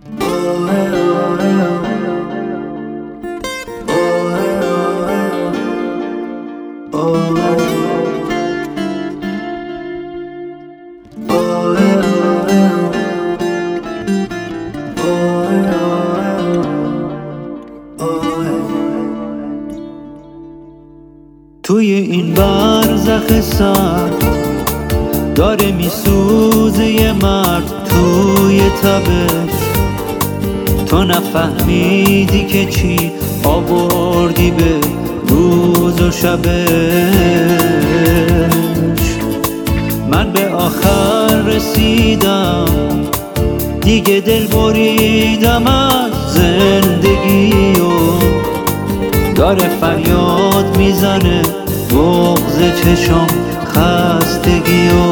توی این برزخ سرد داره میسوزه یه مرد توی تبش. تو نفهمیدی که چی آوردی به روز و شبش. من به آخر رسیدم، دیگه دل بریدم از زندگی و داره فریاد میزنه بغض چشام خستگی و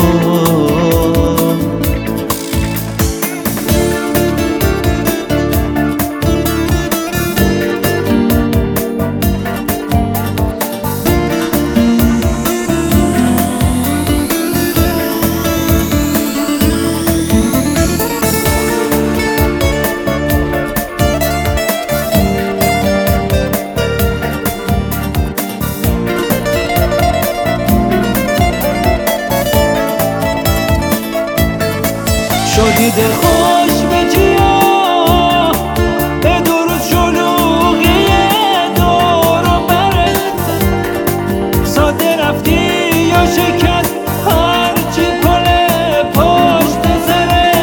شدی دل خوش به جیا، به درود شلوغی دور و برت. ساده رفتی یا شکست هرچی کنه پشت سرت.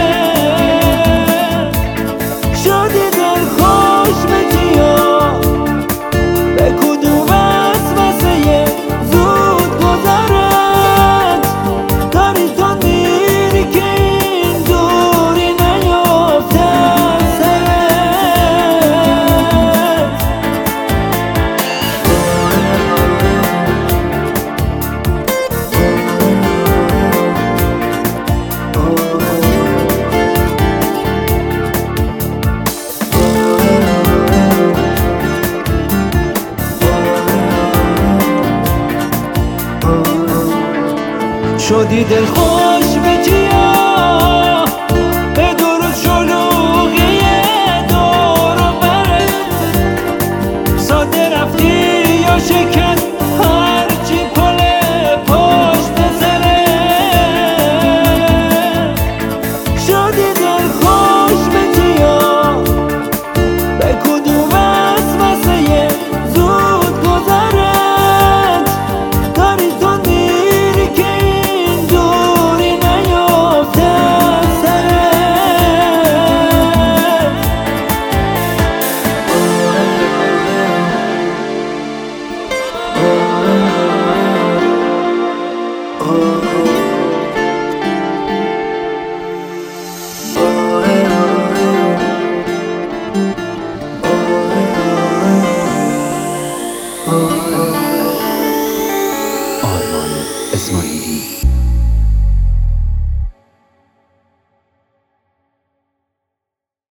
شدی دل خوش به جیا، به کدوم وسوسه زود گذرت داری تو میری که شدی دل